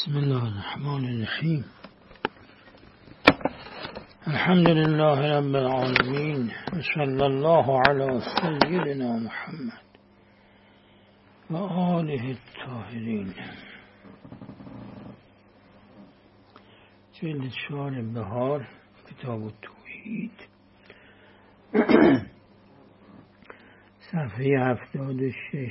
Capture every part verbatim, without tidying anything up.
بسم الله الرحمن الرحیم. الحمد لله رب العالمین و صلی الله علی سیدنا محمد و آله الطاهرین. جلد چهار بهار، کتاب التوحید، صفحه هفتاد و شش.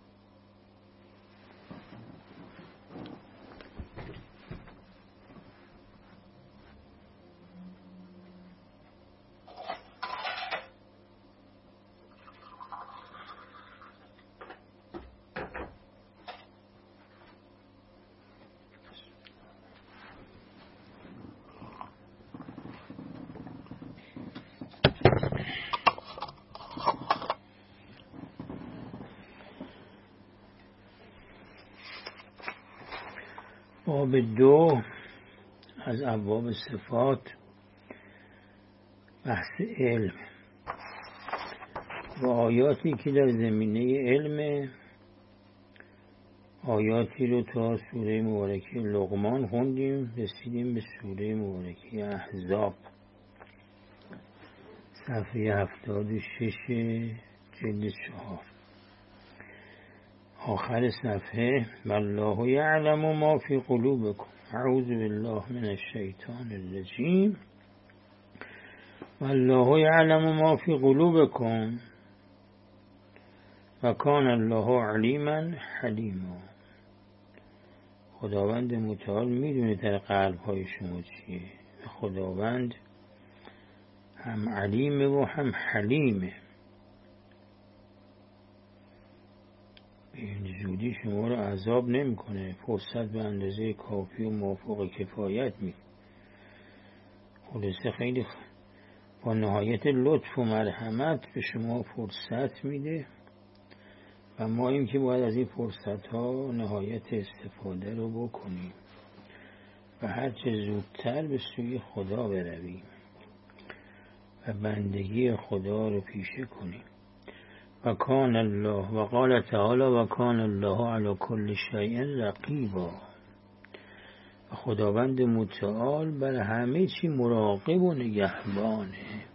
باب دو از ابواب صفات، بحث علم و آیاتی که در زمینه علم. آیاتی رو تا سوره مبارکه لقمان خوندیم، رسیدیم به سوره مبارکه احزاب، صفحه هفتاد و شش جلد چهار. آخر صفحه: والله یعلم ما فی قلوبکم اعوذ بالله من الشیطان الرجیم. والله یعلم ما فی قلوبکم و کان الله علیما حلیما. خداوند متعال میدونه در قلب های شما چیه. خداوند هم علیمه و هم حلیمه. به این زودی شما رو عذاب نمی کنه، فرصت به اندازه کافی و موافق کفایت میده. خلاصه خیلی با نهایت لطف و مرحمت به شما فرصت میده و ما این که باید از این فرصت ها نهایت استفاده رو بکنیم و هرچه زودتر به سوی خدا برویم و بندگی خدا رو پیشه کنیم. و کان الله و قال تعالی و کان الله علی کل شیء رقیبا. و خداوند متعال بر همه چی مراقب و نگهبانه.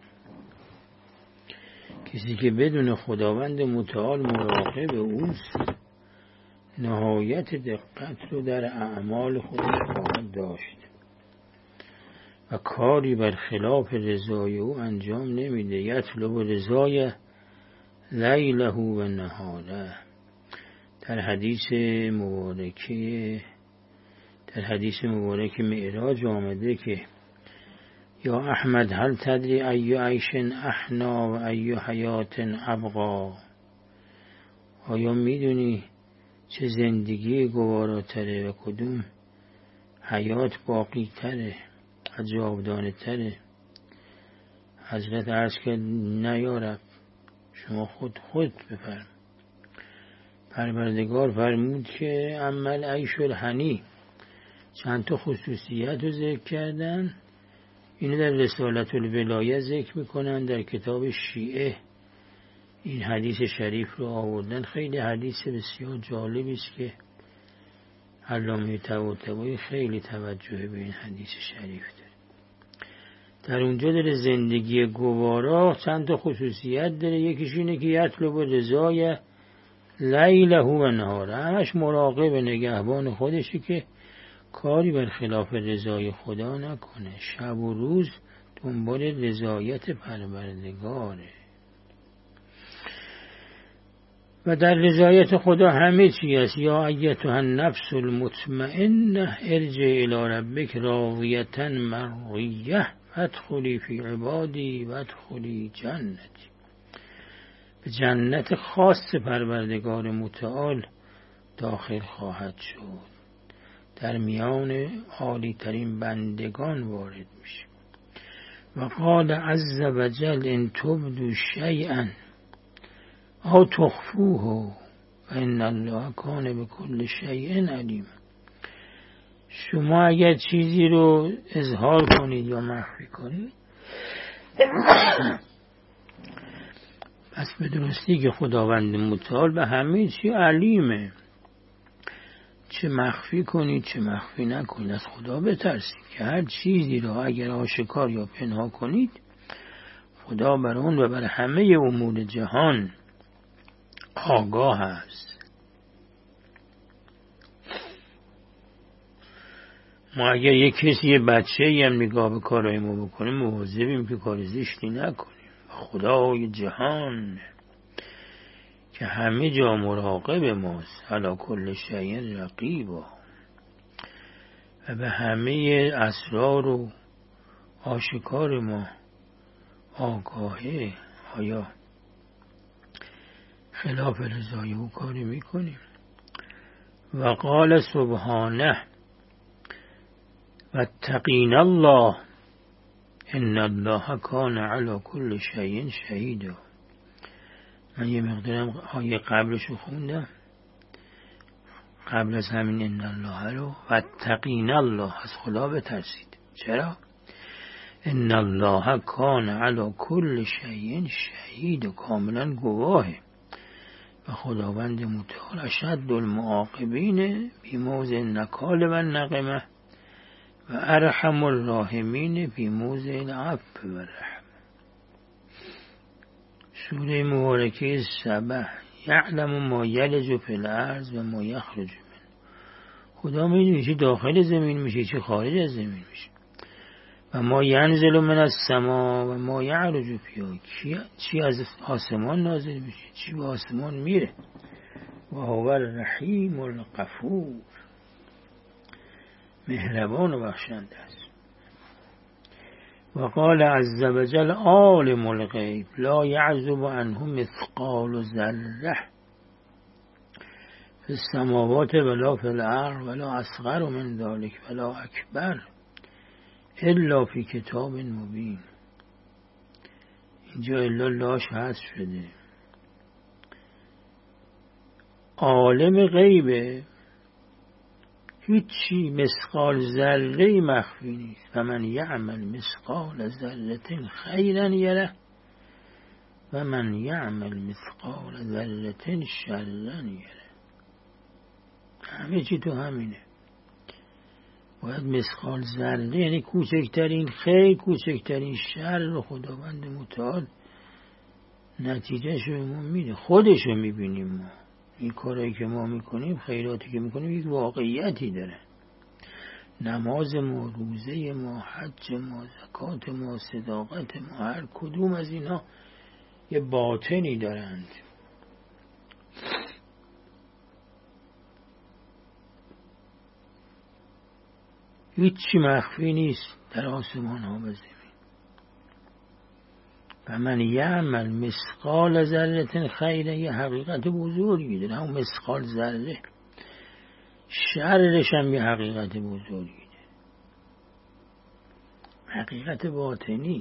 کسی که بدون خداوند متعال مراقب اوست، نهایت دقت رو در اعمال خودش خواهد داشت و کاری بر خلاف رضای او انجام نمیده. یطلب رضای لیله و نهاره. در حدیث مبارکه در حدیث مبارک معراج آمده که یا احمد هل تدری ای عیش احنا و ای حیات ابقا. آیا میدونی چه زندگی گواراتره و کدوم حیات باقی تره و جاودانه تره؟ حضرت عرض کرد نه یا رب، شما خود خود بفرم. پروردگار فرمود که عمل عیش الهنی. چند تا خصوصیت رو ذکر کردن. اینو در رسالت الولایه ذکر میکنن. در کتاب شیعه این حدیث شریف رو آوردن. خیلی حدیث بسیار جالبی است که علامه طباطبایی خیلی توجه به این حدیث شریف داره. در اونجا داره زندگی گوارا چند تا خصوصیت داره. یکیش اینه که یطلب رضای لیله و نهاره. همش مراقب نگهبان خودشه که کاری بر خلاف رضای خدا نکنه. شب و روز دنبال رضایت پروردگاره و در رضایت خدا همه چی است. یا ایتها النفس المطمئنه ارجعی الی ربک راضیة مرضیه ادخلی فی عبادی و ادخلی جنتی. به جنت خاص پروردگار متعال داخل خواهد شد. در میان عالی ترین بندگان وارد میشه. و قال عز و جل ان تبدوا شیئا او تخفوه فان الله کان بكل شیء علیم. شما اگر چیزی رو اظهار کنید یا مخفی کنید، پس به درستی که خداوند متعال به همه چی علیمه. چه مخفی کنید چه مخفی نکنید از خدا بترسید که هر چیزی را اگر آشکار یا پنهان کنید خدا بر اون و بر همه امور جهان آگاه است. ما اگر یک کسی یه بچه هم نگاه به کارهای ما بکنیم مواظبیم که کار زشتی نکنیم. خدای جهان که همه جا مراقب ماست، علی کل شیء رقیب، و به همه اسرار و آشکار ما آگاهه. آیا خلاف رضای او کاری میکنیم؟ و قال سبحانه واتقین الله ان الله کان علی کل شیء شهیدا. من یه مقدارم آیه قبلشو خوندم قبل از همین ان الله رو. واتقین الله، از خدا بترسید. چرا؟ ان الله کان علی کل شیء شهید، و کاملا گواهه. و خداوند متعال اشد المعاقبین بی موضع نکال و نقمه و ارحم الراحمین بی موضع العفو و رحم. سوره مبارکه سبع. یعلم ما یلج فی الارض و ما یخرج من. خدا میدونه چه داخل زمین میشه چه خارج از زمین میشه. و ما ینزل من السما و ما یعرج فیها. چی از آسمان نازل میشه چی به آسمان میره. و هو الرحیم الغفور، مهربان و بخشنده است. و قال عز وجل عالم الغیب لا یعزب عنه مثقال ذره فی السماوات ولا فی الارض ولا اصغر من ذلک ولا اکبر الا فی کتاب مبین. اینجا الا لاش حذف شده. عالم غیبه، هیچی مثقال ذره مخفی نیست. و من یعمل مثقال ذره خیرا یره و من یعمل مثقال ذره شرا یره. همه چی تو همینه. باید مثقال ذره یعنی کوچکترین خیر کوچکترین شر رو خداوند متعال نتیجه شو ما میده. خودشو میبینیم ما. این کارهایی که ما میکنیم خیراتی که میکنیم یک واقعیتی داره. نماز ما، روزه ما، حج ما، زکات ما، صداقت ما، هر کدوم از اینا یه باطنی دارند. هیچی مخفی نیست در آسمان ها و زمین. و من یعمل مثقال ذره خیره، یه حقیقت بزرگی داره. همون مثقال ذره شرش هم یه حقیقت بزرگی داره، حقیقت باطنی.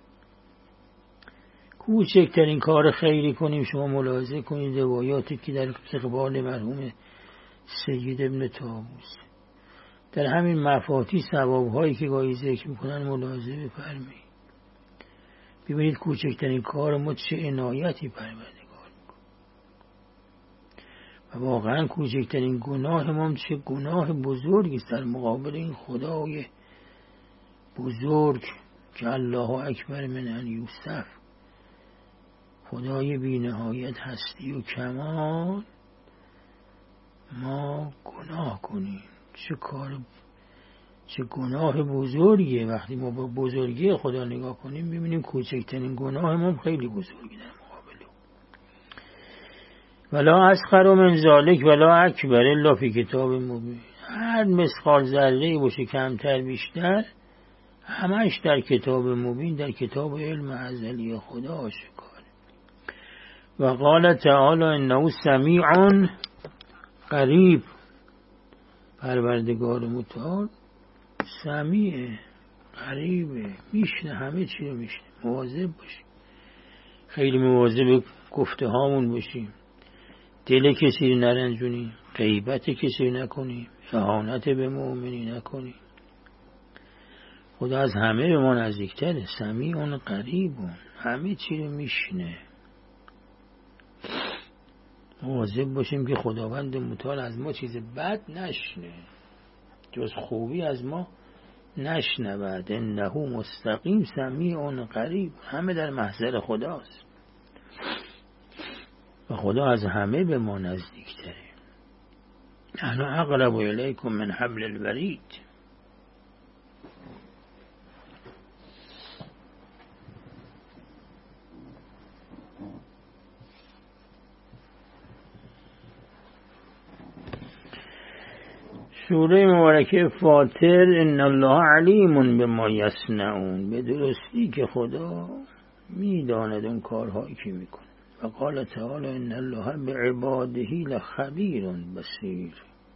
کوچکترین کار خیری کنیم. شما ملاحظه کنید روایاتی که در استقبال مرحوم سید ابن طاووس در همین مفاتیح ثواب‌هایی که گاهی ذکر میکنن ملاحظه بفرمایید. ببینید کوچکترین کار ما چه عنایتی پروردگار میکنه. و واقعا کوچکترین گناه ما چه گناه بزرگی است در مقابل این خدای بزرگ که الله اکبر من ان یوصف، خدای بی نهایت هستی و کمال. ما گناه کنیم چه کار چه گناه بزرگیه. وقتی ما با بزرگی خدا نگاه کنیم ببینیم کوچکترین گناه ما خیلی بزرگی در مقابل او. ولا اصغر من ذلک ولا اکبر الا فی کتاب مبین. هر مثقال ذره باشه کمتر بیشتر همش در کتاب مبین، در کتاب علم ازلی خدا آشکاره. و قال تعالی انه سمیع قریب. پروردگار متعال سمیعه، قریبه، میشنه، همه چی رو میشنه. مواظب باشیم، خیلی مواظب گفته هامون باشیم. دل کسی رو نرنجونیم، غیبت کسی رو نکنیم، اهانت به مؤمنی نکنیم. خدا از همه به ما نزدیکتره. سمیع قریب، همه چی رو میشنه. مواظب باشیم که خداوند متعال از ما چیز بد نشنه، جز خوبی از ما نشنود. انه مستقیم سمیع قریب، همه در محضر خداست و خدا از همه به ما نزدیکتره. نحن اقرب الیکم من حبل الورید. سوره مبارکه فاطر ان الله علیم بما یصنعون، به درستی که خدا میداند اون کارهایی که میکنه. و قال تعالی ان الله بعباده لخبیر بصیر،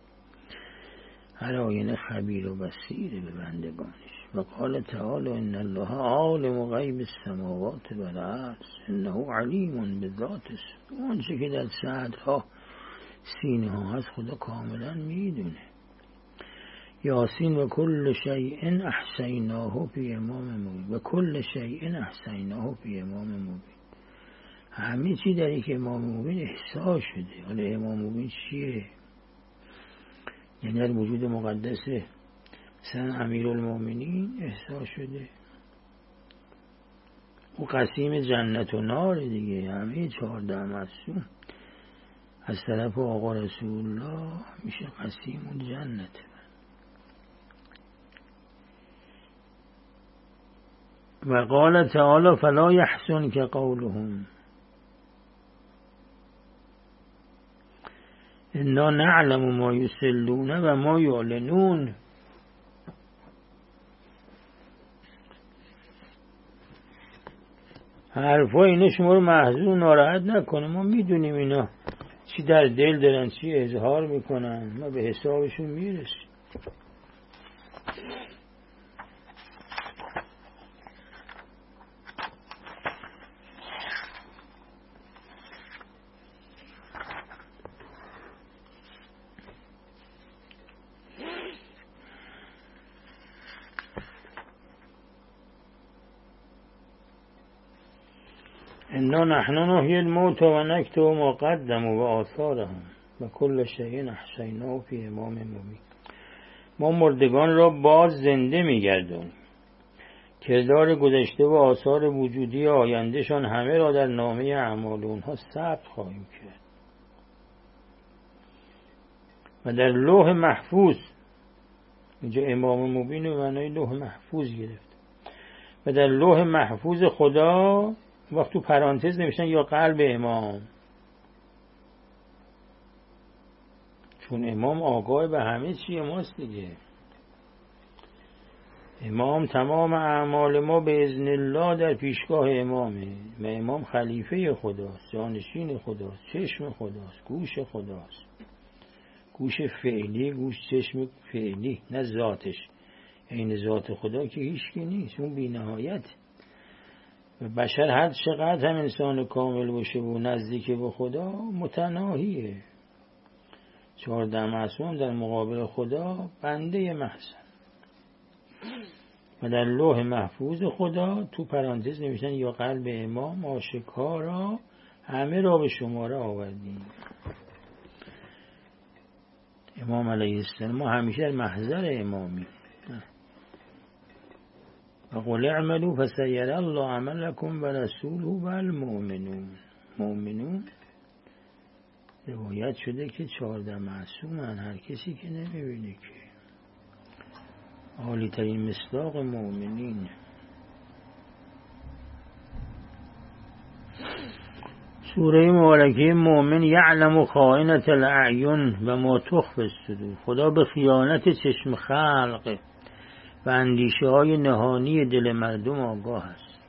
هر آینه خبیر و بصیر به بندگانش. و قال تعالی ان الله عالم غیب السماوات و الارض انه علیم بذات الصدور، آنچه که در صدرها سینه ها هست خدا کاملا میدونه. یاسین و کل شیء احصیناه فی امام مبین، و کل شیء احصیناه فی امام مبین، همه چی در یک امام مبین احصا شده. حالا امام مبین چیه؟ یعنی در وجود مقدس مثلا امیرالمومنین احصا شده، و قسیم جنت و نار دیگه، همه چهارده معصوم از طرف آقا رسول الله میشه قسیم الجنت. و قال تعالی فلا یحزنک قولهم انا نعلم ما یسرون و ما یعلنون. حرفای اینا شما رو محزون ناراحت نکنه، ما میدونیم اینا چی در دل دارن، چی اظهار میکنن، ما به حسابشون میرسیم. انا نحن نحیی الموتى و نکتب ما قدموا و آثارهم و کل شیء احصیناه فی امام مبین. ما مردگان را باز زنده می‌گردانیم، کردار گذشته و آثار وجودی آیندهشان همه را در نامه اعمال اونها ثبت خواهیم کرد و در لوح محفوظ، اینجا امام مبین و معنای لوح محفوظ گرفت، و در لوح محفوظ خدا وقت تو پرانتز نوشتن یا قلب امام، چون امام آگاه به همه چی ماست دیگه. امام تمام اعمال ما به اذن الله در پیشگاه امامه و امام خلیفه خداست، جانشین خداست، چشم خداست، گوش خداست، گوش فعلی، گوش چشم فعلی، نه ذاتش. این ذات خدا که هیچکی نیست، اون بی نهایت. و بشر هر چقدر هم انسان کامل باشه و نزدیک به خدا متناهیه. چهارده معصوم در مقابل خدا بنده محض. و در لوح محفوظ خدا تو پرانتز نوشتن یا قلب امام آشکارا همه را به شماره آوردیم. امام علیه السلام ما همیشه در محضر امامی. و قل اعملوا فسيرى الله عملكم و رسوله و المؤمنون. مؤمنون روایت شده که چهارده معصومن، هر کسی که نمیبینه که عالی ترین مصداق مؤمنین. سوره مبارکه مؤمن یعلم خائنة الاعین و ما تخفی الصدور. خدا به خیانت چشم خلق و اندیشه های نهانی دل مردم آگاه است.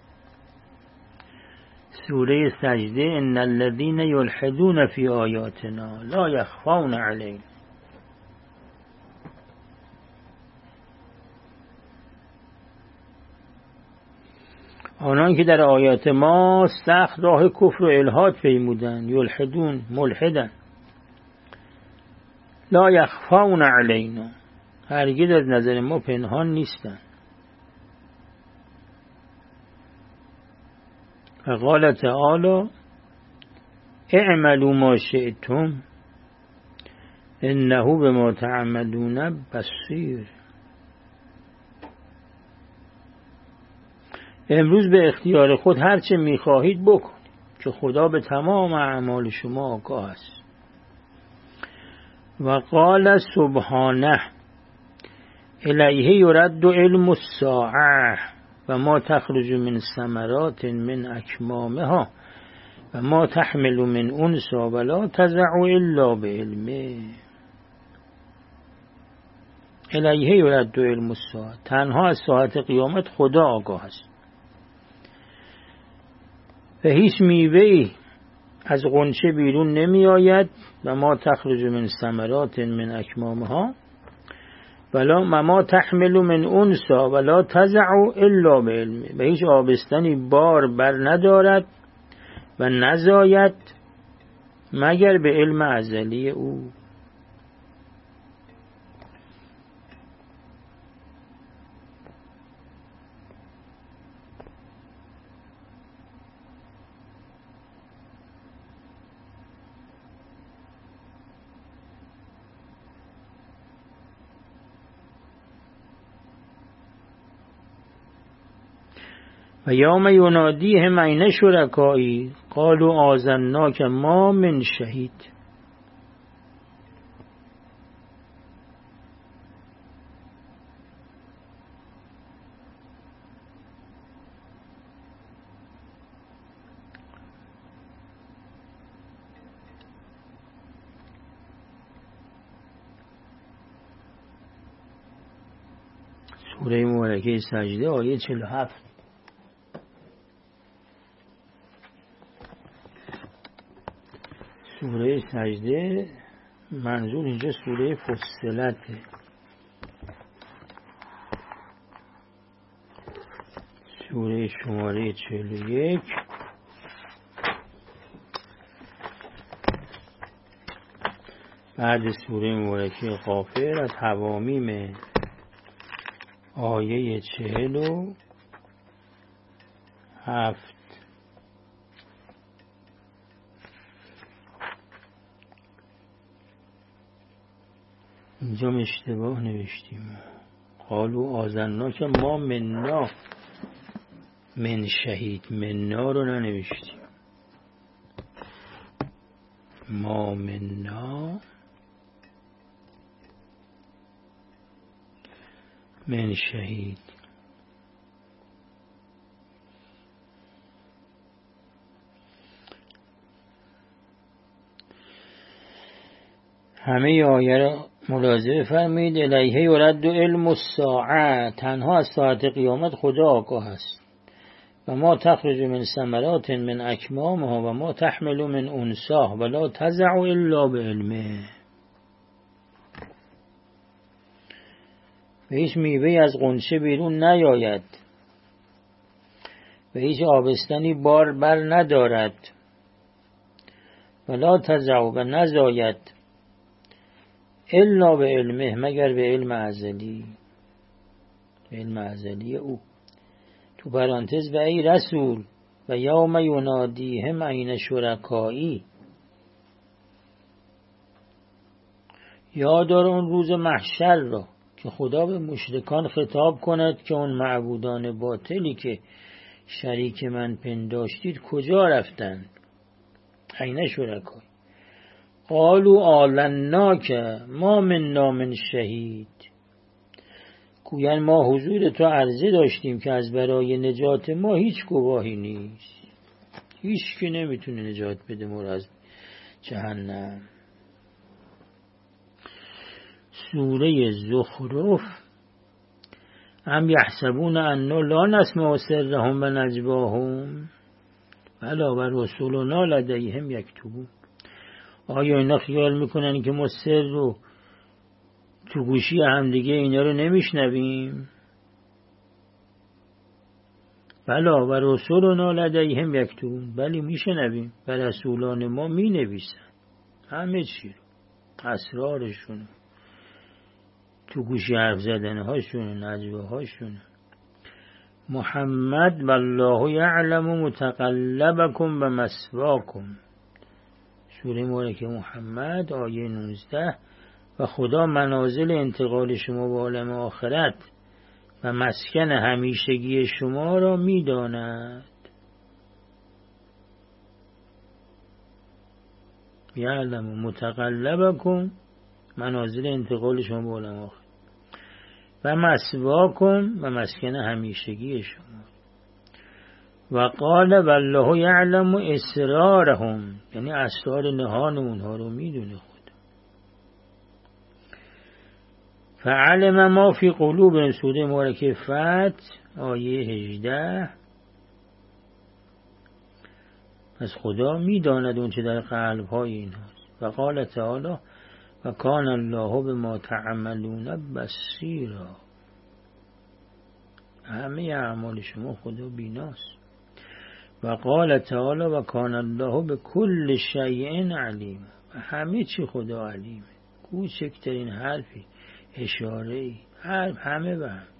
سوره سجده ان الذين يلحدون في آیاتنا لا يخفون علینا. آنان که در آیات ما سخت راه کفر و الحاد پیمودند، یلحدون ملحدن، لا یخفون علینا، هرگز از نظر ما پنهان نیستن. و قال تعالی اعملوا ما شئتم انه بما تعملون بصیر. امروز به اختیار خود هرچه میخواهید بکنید که خدا به تمام اعمال شما آگاه است. و قال سبحانه الیه یرد علم الساعه و ما تخرج من ثمرات من اکمامها و ما تحمل من انثی ولا تضع الا بعلمه. الیه یرد علم الساعه، تنها از ساعت قیامت خدا آگاه است و هیچ میوه‌ای از غنچه بیرون نمی آید. و ما تخرج من ثمرات من اکمامها ولا ما تحمل من انثی ولا تضع الا بعلمه، و هیچ آبستنی بار بر ندارد و نزاید مگر به علم ازلی او. و یوم ینادیهم این شرکایی قالوا آذناک ما من شهید. سوره مبارکه سجده آیه چهل و هفت. سوره سجده منظور اینجا سوره فصلته. سوره شماره چهل و یک بعد سوره مبارکه غافر از حوامیم آیه چهل و هفت. اینجا اشتباه نوشتیم. قالوا آذناک ما مننا من شهید، مننا رو ننوشتیم. ما مننا من شهید. همه آیه را ملاحظه فرمایید. الیه یرد علم الساعه، تنها از ساعت قیامت خدا آگاه است. و ما تخرج من ثمرات من اکمامها و ما تحمل من انثی ولا تضع الا بعلمه. و هیچ میوه‌ای از غنچه بیرون نیاید و هیچ آبستنی بار بر ندارد. ولا تضع و نزاید الا به علمه مگر به علم ازلی، به علم ازلی او. تو پرانتز و ای رسول و یوم ینادیهم این شرکایی، یاد اون روز محشر را که خدا به مشرکان خطاب کند که اون معبودان باطلی که شریک من پنداشتید کجا رفتند. این شرکایی قالوا آذناک ما مننا من شهید، گویند ما حضور تو عرضه داشتیم که از برای نجات ما هیچ گواهی نیست، هیچ که نمیتونه نجات بده ما از جهنم. سوره زخرف ام یحسبون اننا لا نسمع سرهم و نجواهم بلی و رسولنا لدیهم یکتبون. آیا اینا خیال میکنن که ما سر رو تو گوشی همدیگه اینا رو نمیشنویم؟ بلا و رسولنا لدیهم یکتبون، بلی میشنویم و رسولان ما مینویسن همه چی رو، اسرارشون، تو گوشی حرف زدن هاشون، نجوه هاشون. محمد والله یعلم متقلبکم و مثواکم سوره مبارکه محمد آیه نوزده و خدا منازل انتقال شما به عالم آخرت و مسکن همیشگی شما را می‌داند. یعلم متقلبکم، منازل انتقال شما به عالم آخرت، و مثواکم، و مسکن همیشگی شما. و قال والله یعلم اسرارهم، یعنی اسرار نهان اونها رو میدونه خود. فعلم ما فی قلوب، سوره مبارکه فتح آیه هجده. پس خدا میداند اون چه در قلب های اینهاست. و قال تعالی و کان الله بما تعملون بصیرا، همه اعمال شما خدا بیناست. و قال تعالی و کان الله بكل شیء علیم، و همه چی خدا علیمه. کوچکترین حرفی، اشاره‌ای، حرف همه به هم،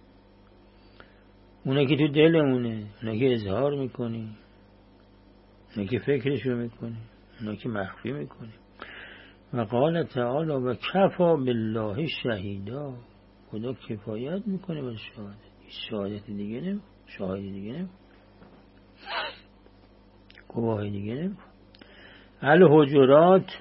اونه که تو دلمونه، اونه که اظهار میکنی، اونه که فکرشو میکنی، اونه که مخفی میکنی. و قال تعالی و کفا بالله شهیدا، خدا کفایت میکنه بر شهادت، شهادت دیگه نمی شهادت دیگه نمی گواهی دیگه نمی. الحجرات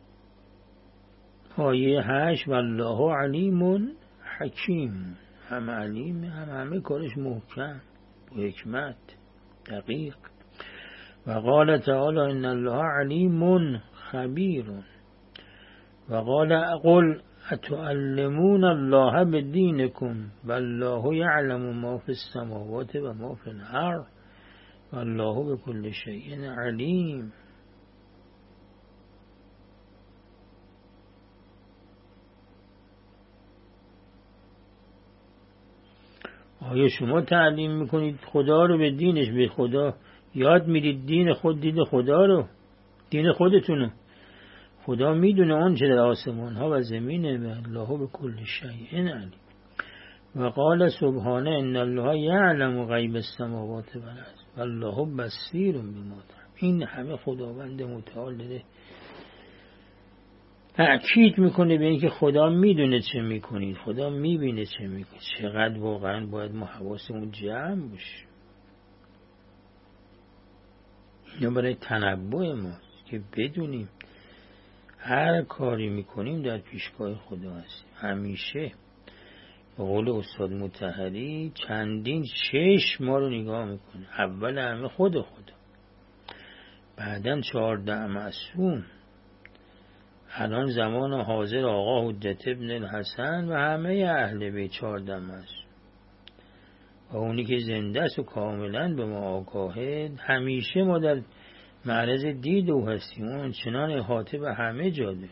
آیه هشت والله علیم حکیم، هم علیم، هم همه کارش محکم با حکمت دقیق. و قال تعالی ان الله علیم خبیر. و قال قل اتعلمون الله بدینکم والله یعلم ما فی السماوات و ما فی الارض والله بكل شیء علیم. آیا شما تعلیم میکنید خدا رو به دینش، به خدا یاد میدید دین خود، دین خدا رو، دین خودتونو؟ خدا میدونه اون چه در آسمان ها و زمینه. و الله به کل شیء علیم. و قال سبحانه ان الله یعلم غیب السماوات والارض والله بصیر بما تعملون. این همه خداوند متعال داره تأکید میکنه به اینکه خدا میدونه چه میکنید، خدا میبینه چه میکنید. چقدر واقعا باید ما حواسمون جمع باشه. اینا برای تنبؤ ماست که بدونیم هر کاری میکنیم در پیشگاه خدا هستیم. همیشه به قول استاد مطهری چندین چشم ما رو نگاه میکنه. اول همه خود خدا، بعدن چهارده معصوم، الان زمان حاضر آقا حجت ابن الحسن و همه اهل بیت چهارده معصوم و اونی که زنده است و کاملا به ما آگاهه. همیشه ما در معرض دید او هستیم. اون چنان احاطه به همه جا داره.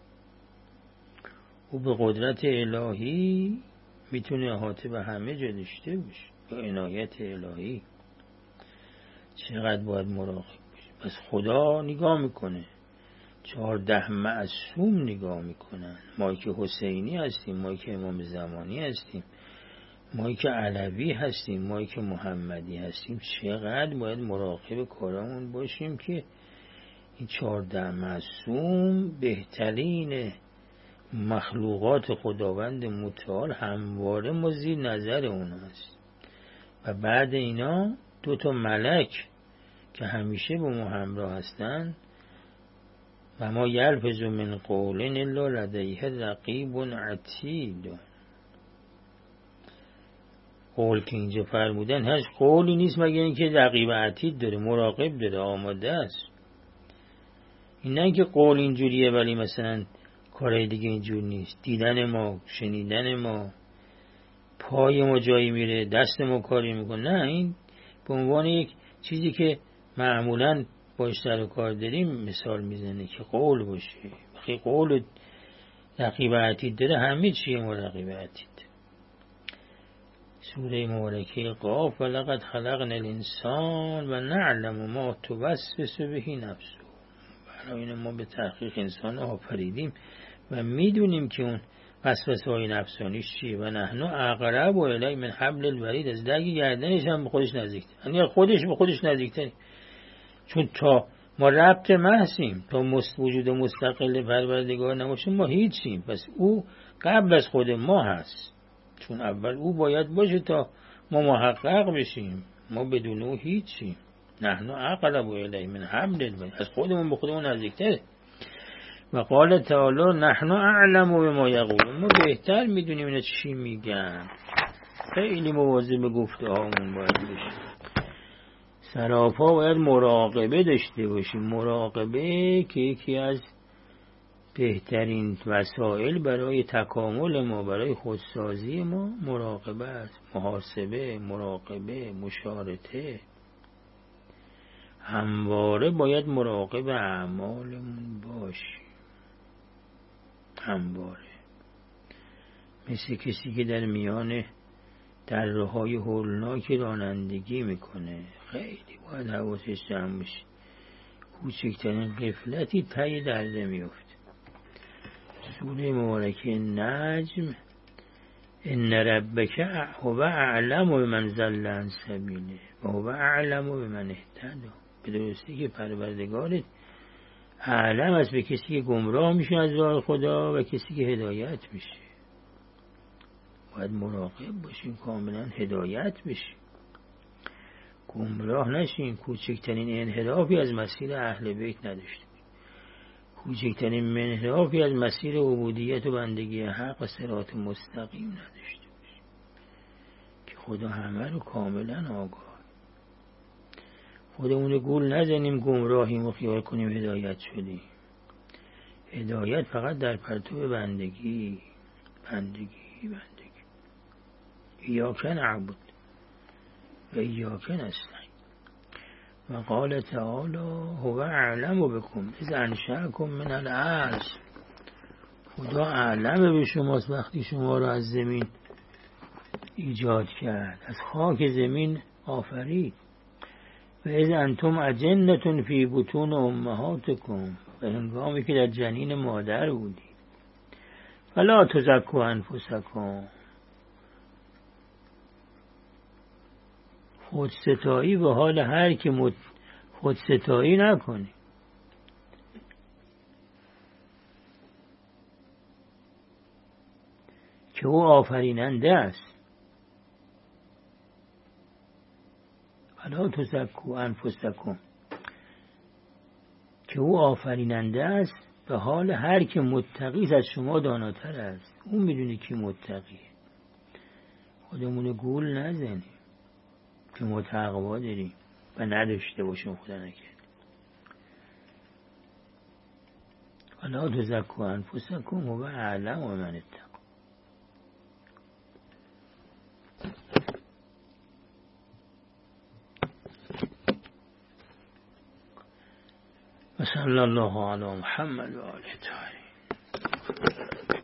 او به قدرت الهی میتونه احاطه به همه جا داشته باشه، به عنایت الهی. چقدر باید مراقب باشه. پس خدا نگاه میکنه، چهارده معصوم نگاه میکنن. ما که حسینی هستیم، ما که امام زمانی هستیم، ما که علوی هستیم، ما که محمدی هستیم، چقدر باید مراقب کارامون باشیم که این چهارده معصوم بهترین مخلوقات خداوند متعال همواره ما زیر نظر اونا هست. و بعد اینا دو تا ملک که همیشه با ما همراه هستن. و ما یلفظ من قول الا لدیه رقیب عتید. قول که اینجا فرمودن هیچ قولی نیست مگر اینکه رقیب عتید داره، مراقب داره، آماده است. این نه که قول اینجوریه ولی مثلا کارهای دیگه اینجور نیست. دیدن ما، شنیدن ما، پای ما جایی میره، دست ما کاری میکنه. نه، این به عنوان یک چیزی که معمولاً باش سر و کار داریم مثال میزنه که قول باشه. بخی قول رقیب عتید داره، همه چیه ما رقیب عتید. سوره مبارکه قاف ولقد خلقنا الانسان و نعلم ما توسوس به نفسه. برای این ما به تحقیق انسان آفریدیم و میدونیم که اون وسوسه های نفسانیش چیه. و نحن اقرب الیه من حبل الورید، از درگ گردنش هم به خودش نزدیکتر، یعنی خودش به خودش نزدیکتر. چون تا ما ربط محضیم، تا وجود مستقل پروردگار نباشه ما هیچیم. پس او قبل از خود ما هست، چون اول او باید باشه تا ما محقق بشیم. ما بدون او هیچیم. نحن اقرب الیه من حبل الورید، از خودمون به خودمون نزدیکتره. و قال تعالی نحن اعلم بما یقولون، ما بهتر میدونیم اینا چی میگن. خیلی مواظب گفته هامون باید بشیم. سراپا باید مراقبه داشته باشیم. مراقبه که یکی از بهترین وسایل برای تکامل ما، برای خودسازی ما مراقبه است. محاسبه، مراقبه، مشارطه. همواره باید مراقب اعمالمون باشیم. همواره مثل کسی که در میان دره‌های هولناک رانندگی میکنه، خیلی باید حواسش جمع باشه. کوچکترین غفلتی ته دره میفته. سوره مبارکه نجم ان ربک هو اعلم بمن ضل عن سبیله و هو اعلم بمن اهتدی. به درستی که پروردگارت اعلم است به کسی که گمراه میشه از راه خدا و کسی که هدایت میشه. باید مراقب باشیم کاملا هدایت بشیم، گمراه نشیم، کوچکترین انحرافی از مسیر اهل بیت نداشته باشیم، کوچکترین منحرافی از مسیر عبودیت و بندگی حق و صراط مستقیم نداشته باشیم که خدا همه رو کاملا آگاه. خودمون گول نزنیم گمراهیم و خیال کنیم هدایت شدیم. هدایت فقط در پرتو بندگی بندگی بندگی ایاک نعبد و ایاک نستعین. و قال تعالی هو اعلم بكم اذ انشأکم من الارض. خدا اعلم به شماست وقتی شما را از زمین ایجاد کرد، از خاک زمین آفرید. و اذ انتم اجنة فی بطون امهاتکم، و هنگامی که در جنین مادر بودید. فلا تزکوا انفسکم، خودستایی به حال هر که مت... خودستایی نکنی. که او آفریننده است. فلا تزکوا انفسکم، که او آفریننده است به حال هر که متقی از شما داناتر است. اون میدونه که متقیه. خودمون گول نزنیم که ما تقوا داریم و نداشته باشیم، خدا نکرد. فلا تزکوا انفسکم و اعلم بمن اتقی. و صلی الله علی محمد و آله الطاهرین.